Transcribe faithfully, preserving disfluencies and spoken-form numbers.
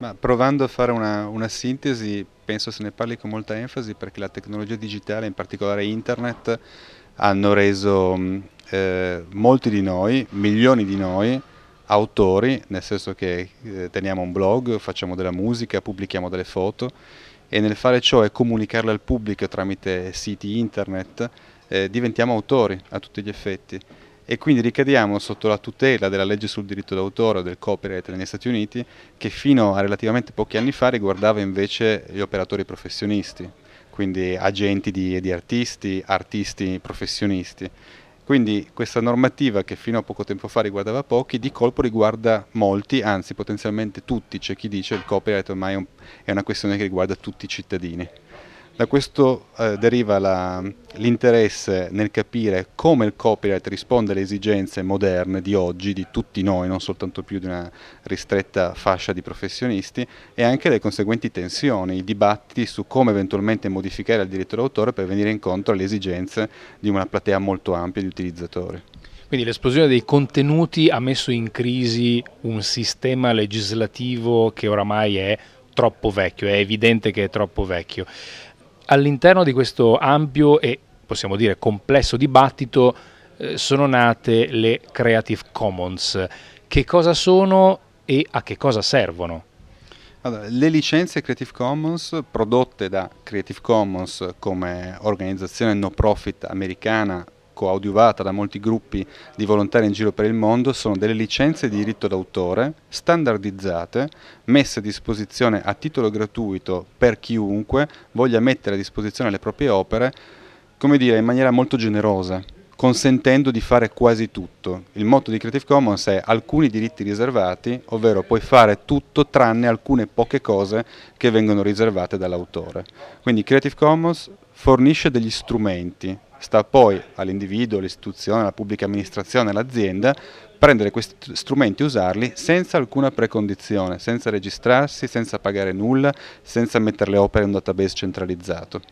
Ma provando a fare una, una sintesi, penso se ne parli con molta enfasi perché la tecnologia digitale, in particolare internet, hanno reso mh, eh, molti di noi, milioni di noi, autori, nel senso che eh, teniamo un blog, facciamo della musica, pubblichiamo delle foto e nel fare ciò e comunicarle al pubblico tramite siti internet, eh, diventiamo autori a tutti gli effetti e quindi ricadiamo sotto la tutela della legge sul diritto d'autore o del copyright negli Stati Uniti, che fino a relativamente pochi anni fa riguardava invece gli operatori professionisti, quindi agenti di, di artisti, artisti professionisti. Quindi questa normativa che fino a poco tempo fa riguardava pochi, di colpo riguarda molti, anzi potenzialmente tutti. C'è chi dice che il copyright ormai è, un, è una questione che riguarda tutti i cittadini. Da questo eh, deriva la, l'interesse nel capire come il copyright risponde alle esigenze moderne di oggi, di tutti noi, non soltanto più di una ristretta fascia di professionisti, e anche le conseguenti tensioni, i dibattiti su come eventualmente modificare il diritto d'autore per venire incontro alle esigenze di una platea molto ampia di utilizzatori. Quindi l'esplosione dei contenuti ha messo in crisi un sistema legislativo che oramai è troppo vecchio, è evidente che è troppo vecchio. All'interno di questo ampio e possiamo dire complesso dibattito eh, sono nate le Creative Commons. Che cosa sono e a che cosa servono? Allora, le licenze Creative Commons prodotte da Creative Commons come organizzazione no profit americana coadiuvata da molti gruppi di volontari in giro per il mondo sono delle licenze di diritto d'autore standardizzate, messe a disposizione a titolo gratuito per chiunque voglia mettere a disposizione le proprie opere, come dire, in maniera molto generosa, consentendo di fare quasi tutto. Il motto di Creative Commons è alcuni diritti riservati, ovvero puoi fare tutto tranne alcune poche cose che vengono riservate dall'autore. Quindi Creative Commons fornisce degli strumenti, sta poi all'individuo, all'istituzione, alla pubblica amministrazione, all'azienda prendere questi strumenti e usarli senza alcuna precondizione, senza registrarsi, senza pagare nulla, senza mettere le opere in un database centralizzato.